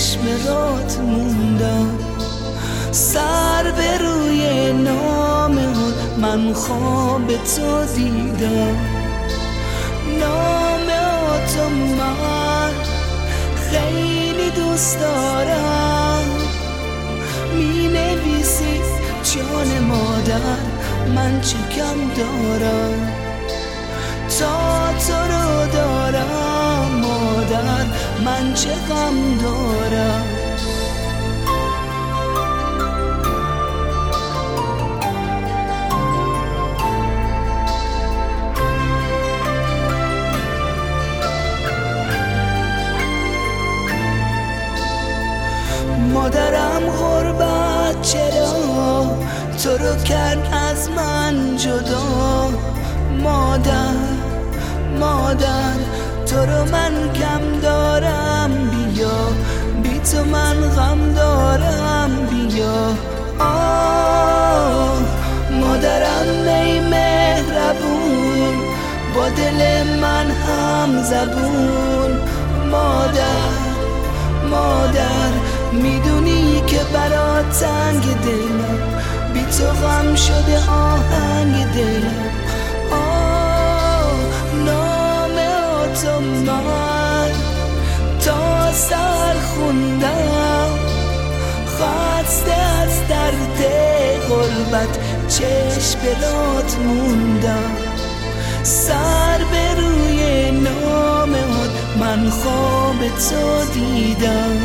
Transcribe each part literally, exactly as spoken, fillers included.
چشم رات موندم، سر به روی نامه من خواب تو دیدم. نامه تو من خیلی دوست دارم، می نویسی جان مادر من چه کم دارم، تا تو رو دارم مادر من چه غم دارم. مادرم غربت چرا تو رو کرد از من جدا، مادر مادر تو رو من کم دارم، بیا بی تو من غم دارم، بیا. آه مادرم ای مهربون، با دل من هم زبون، مادر مادر میدونی که برات تنگ دلم، بی تو غم شده آهنگ دلم. آه نامه تو من تا سر خوندم، خسته از درد غربت چشم رات موندم، سر به روی نامه من خواب تو دیدم.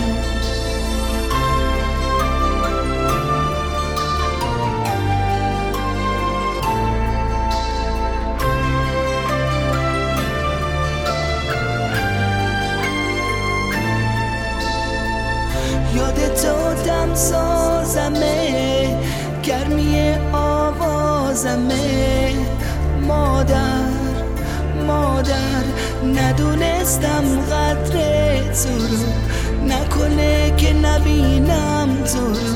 یاد تو دم سازمه، گرمی آوازمه، مادر مادر ندونستم قدر تو رو، نکنه که نبینم تو رو.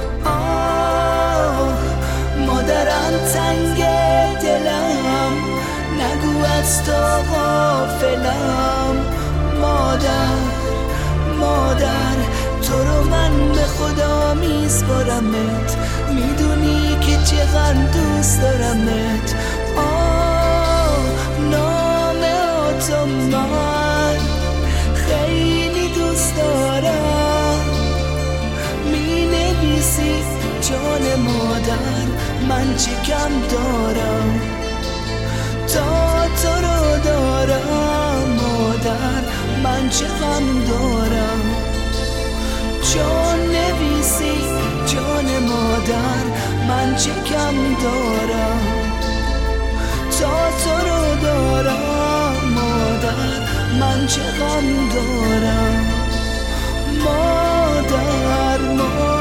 آه مادرم تنگ دلم، نگو از تو غافلم، مادر مادر تو رو من به خدا میسپارمت، میدونی که چقدر دوست دارمت. آه نامه تو من خیلی دوست دارم، می نویسی جان مادر من چه کم دارم، تا تو رو دارم مادر من چه غم دارم. جان نویسی جان مادر من چه کم دارم، تا تو رو دارم مادر من چه غم دارم، مادر مادر